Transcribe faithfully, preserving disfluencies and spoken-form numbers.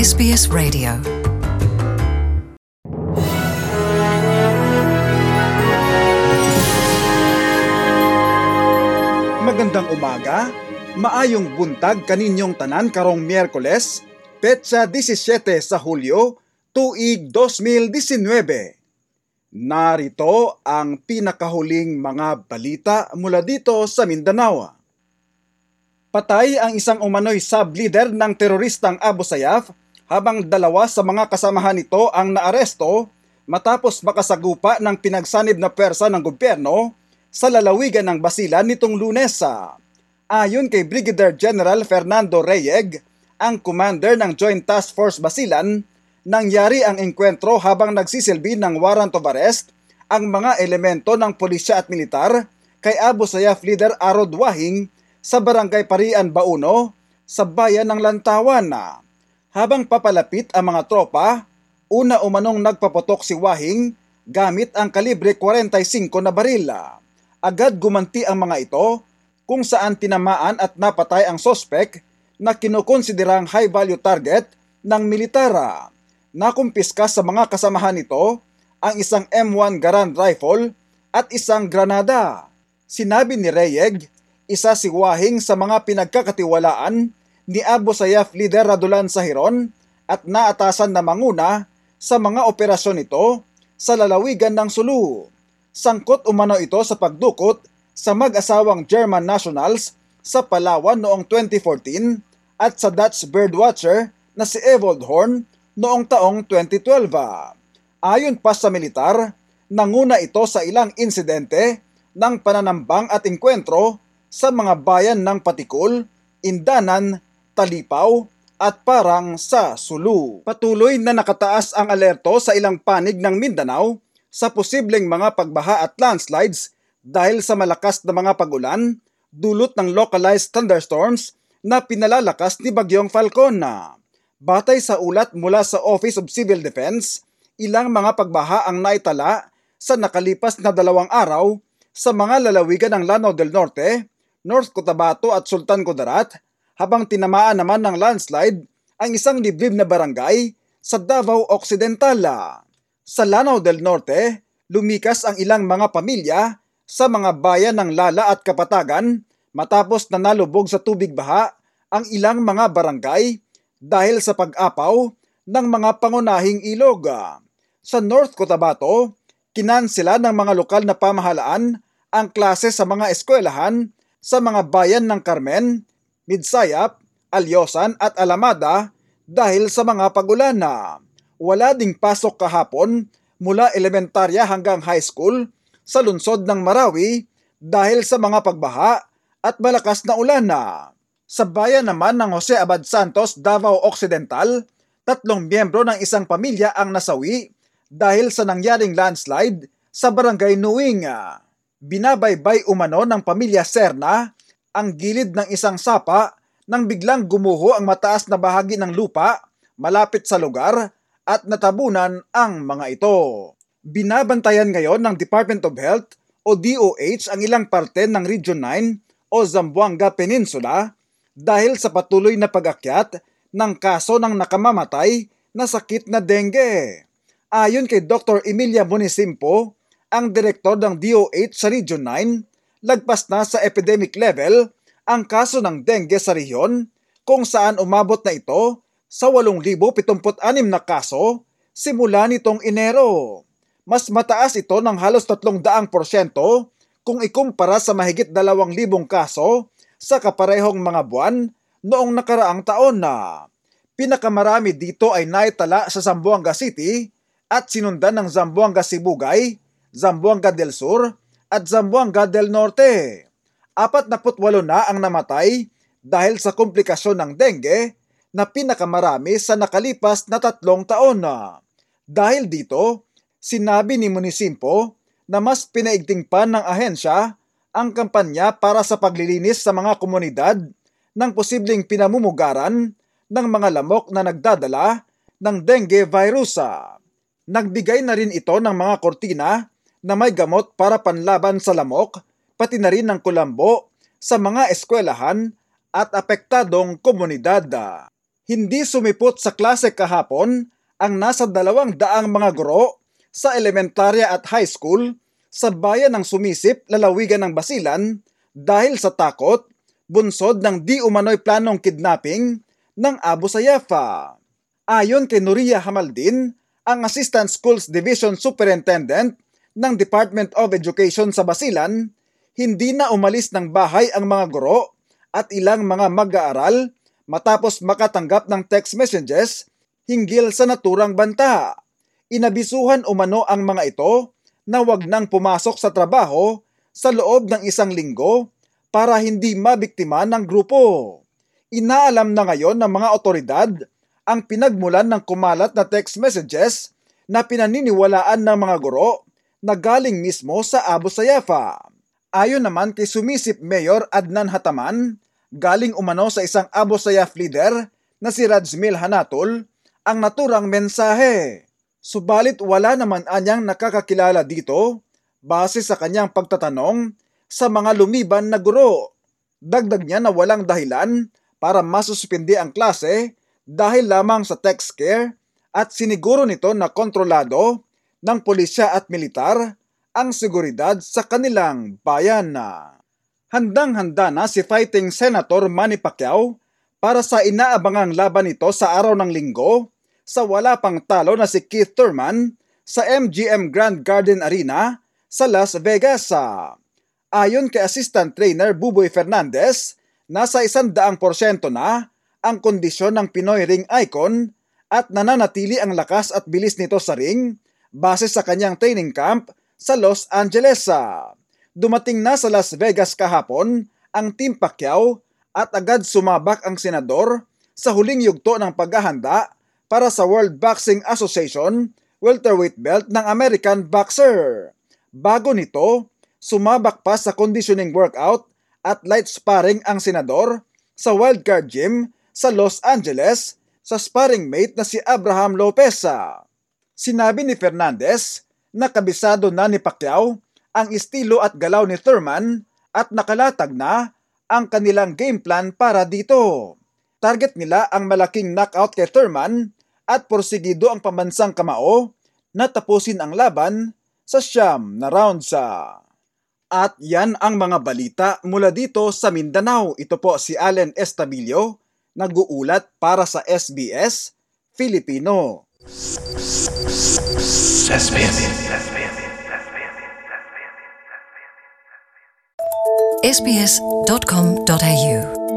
S B S Radio. Magandang umaga, maayong buntag kaninyong tanan karong Miyerkules, petsa labinwalo sa Hulyo, tuig dalawang libo labinwebe. Narito ang pinakahuling mga balita mula dito sa Mindanao. Patay ang isang umano'y sub-leader ng teroristang Abu Sayyaf habang dalawa sa mga kasamahan nito ang naaresto matapos makasagupa ng pinagsanib na pwersa ng gobyerno sa lalawigan ng Basilan nitong Lunes. Ayon kay Brigadier General Fernando Reyeg, ang commander ng Joint Task Force Basilan, nangyari ang engkwentro habang nagsisilbi ng warrant of arrest ang mga elemento ng pulisya at militar kay Abu Sayyaf leader Arod Wahing sa Barangay Parian, Bauno, sa bayan ng Lantawan. Habang papalapit ang mga tropa, una umanong nagpaputok si Wahing gamit ang kalibre forty-five na baril. Agad gumanti ang mga ito kung saan tinamaan at napatay ang sospek na kinukonsiderang high-value target ng militara. Nakumpiska sa mga kasamahan nito ang isang M one Garand rifle at isang granada. Sinabi ni Reyeg, isa si Wahing sa mga pinagkakatiwalaan ni Abu Sayyaf leader Radulan Sahiron at naatasan na manguna sa mga operasyon nito sa lalawigan ng Sulu. Sangkot umano ito sa pagdukot sa mag-asawang German nationals sa Palawan noong twenty fourteen at sa Dutch birdwatcher na si Evold Horn noong taong twenty twelve. Ayon pa sa militar, nanguna ito sa ilang insidente ng pananambang at engkwentro sa mga bayan ng Patikul, Indanan, Talipaw at Parang sa Sulu. Patuloy na nakataas ang alerto sa ilang panig ng Mindanao sa posibleng mga pagbaha at landslides dahil sa malakas na mga pag-ulan dulot ng localized thunderstorms na pinalalakas ni Bagyong Falcon. Batay sa ulat mula sa Office of Civil Defense, ilang mga pagbaha ang naitala sa nakalipas na dalawang araw sa mga lalawigan ng Lanao del Norte, North Cotabato at Sultan Kudarat, habang tinamaan naman ng landslide ang isang liblib na barangay sa Davao Occidental. Sa Lanao del Norte, lumikas ang ilang mga pamilya sa mga bayan ng Lala at Kapatagan matapos na nalubog sa tubig baha ang ilang mga barangay dahil sa pag-apaw ng mga pangunahing ilog. Sa North Cotabato, kinansela ng mga lokal na pamahalaan ang klase sa mga eskwelahan sa mga bayan ng Carmen, Midsayap, Alyosan at Alamada dahil sa mga pag-ulan. Wala ding pasok kahapon mula elementarya hanggang high school sa lungsod ng Marawi dahil sa mga pagbaha at malakas na ulan. Sa bayan naman ng Jose Abad Santos, Davao Occidental, tatlong miyembro ng isang pamilya ang nasawi dahil sa nangyaring landslide sa Barangay Nuing. Binabaybay umano ng pamilya Serna ang gilid ng isang sapa nang biglang gumuho ang mataas na bahagi ng lupa malapit sa lugar at natabunan ang mga ito. Binabantayan ngayon ng Department of Health o D O H ang ilang parte ng Region nine o Zamboanga Peninsula dahil sa patuloy na pag-akyat ng kaso ng nakamamatay na sakit na dengue. Ayon kay Doctor Emilia Munisimpo, ang direktor ng D O H sa Region nine, lagpas na sa epidemic level ang kaso ng dengue sa rehiyon kung saan umabot na ito sa eight thousand seventy-six na kaso simula nitong Enero. Mas mataas ito ng halos tatlong daang porsyento kung ikumpara sa mahigit dalawang libong kaso sa kaparehong mga buwan noong nakaraang taon na. Pinakamarami dito ay naitala sa Zamboanga City at sinundan ng Zamboanga Sibugay, Zamboanga del Sur at Zamboanga del Norte. forty-eight na ang namatay dahil sa komplikasyon ng dengue na pinakamarami sa nakalipas na tatlong taon na. Dahil dito, sinabi ni Munisimpo na mas pinaigting pa ng ahensya ang kampanya para sa paglilinis sa mga komunidad ng posibleng pinamumugaran ng mga lamok na nagdadala ng dengue virus. Nagbigay na rin ito ng mga kortina na may gamot para panlaban sa lamok, pati na rin ng kulambo sa mga eskwelahan at apektadong komunidad. Hindi sumipot sa klase kahapon ang nasa dalawang daang mga guro sa elementarya at high school sa bayan ng Sumisip, lalawigan ng Basilan dahil sa takot, bunsod ng di umano'y planong kidnapping ng Abu Sayyafa. Ayon kay Nuria Hamaldin, ang Assistant Schools Division Superintendent ng Department of Education sa Basilan, hindi na umalis ng bahay ang mga guro at ilang mga mag-aaral matapos makatanggap ng text messages hinggil sa naturang banta. Inabisuhan umano ang mga ito na wag nang pumasok sa trabaho sa loob ng isang linggo para hindi mabiktima ng grupo. Inaalam na ngayon ng mga otoridad ang pinagmulan ng kumalat na text messages na pinaniniwalaan ng mga guro na galing mismo sa Abu Sayyafa. Ayon naman kay Sumisip Mayor Adnan Hataman, galing umano sa isang Abu Sayyaf leader na si Rajmil Hanatul ang naturang mensahe. Subalit wala naman anyang nakakakilala dito base sa kanyang pagtatanong sa mga lumiban na guro. Dagdag niya na walang dahilan para masuspindi ang klase dahil lamang sa text scare at siniguro nito na kontrolado ng pulisya at militar ang seguridad sa kanilang bayan. Handang-handa na si Fighting Senator Manny Pacquiao para sa inaabangang laban nito sa araw ng linggo sa wala pang talo na si Keith Thurman sa M G M Grand Garden Arena sa Las Vegas. Ayon kay Assistant Trainer Buboy Fernandez, nasa isandaang porsyento na ang kondisyon ng Pinoy ring icon at nananatili ang lakas at bilis nito sa ring base sa kanyang training camp sa Los Angeles. Dumating na sa Las Vegas kahapon ang Team Pacquiao at agad sumabak ang senador sa huling yugto ng paghahanda para sa World Boxing Association welterweight belt ng American boxer. Bago nito, sumabak pa sa conditioning workout at light sparring ang senador sa Wildcard Gym sa Los Angeles sa sparring mate na si Abraham Lopez. Sinabi ni Fernandez na kabisado na ni Pacquiao ang estilo at galaw ni Thurman at nakalatag na ang kanilang game plan para dito. Target nila ang malaking knockout kay Thurman at porsigido ang pambansang kamao na tapusin ang laban sa siyam na rounds. At yan ang mga balita mula dito sa Mindanao. Ito po si Allen Estabilio, nag-uulat para sa S B S Filipino. s b s dot com dot a u